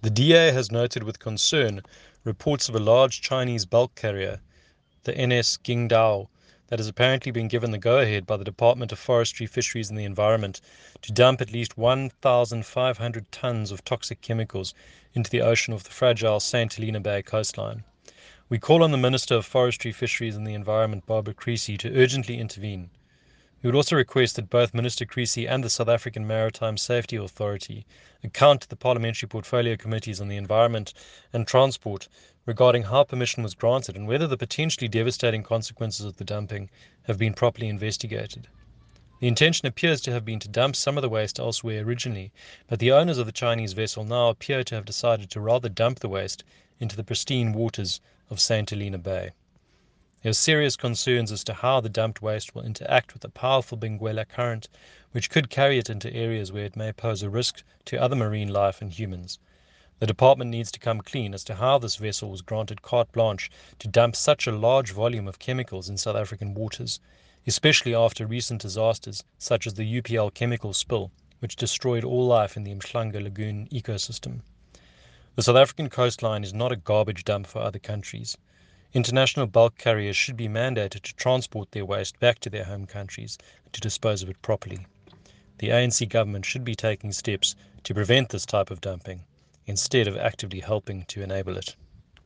The DA has noted with concern reports of a large Chinese bulk carrier, the NS Qingdao, that has apparently been given the go-ahead by the Department of Forestry, Fisheries and the Environment to dump at least 1,500 tons of toxic chemicals into the ocean off the fragile St. Helena Bay coastline. We call on the Minister of Forestry, Fisheries and the Environment, Barbara Creecy, to urgently intervene. We would also request that both Minister Creecy and the South African Maritime Safety Authority account to the Parliamentary Portfolio Committees on the Environment and Transport regarding how permission was granted and whether the potentially devastating consequences of the dumping have been properly investigated. The intention appears to have been to dump some of the waste elsewhere originally, but the owners of the Chinese vessel now appear to have decided to rather dump the waste into the pristine waters of St. Helena Bay. There are serious concerns as to how the dumped waste will interact with the powerful Benguela current, which could carry it into areas where it may pose a risk to other marine life and humans. The department needs to come clean as to how this vessel was granted carte blanche to dump such a large volume of chemicals in South African waters, especially after recent disasters such as the UPL chemical spill, which destroyed all life in the Mhlanga Lagoon ecosystem. The South African coastline is not a garbage dump for other countries. International bulk carriers should be mandated to transport their waste back to their home countries and to dispose of it properly. The ANC government should be taking steps to prevent this type of dumping, instead of actively helping to enable it.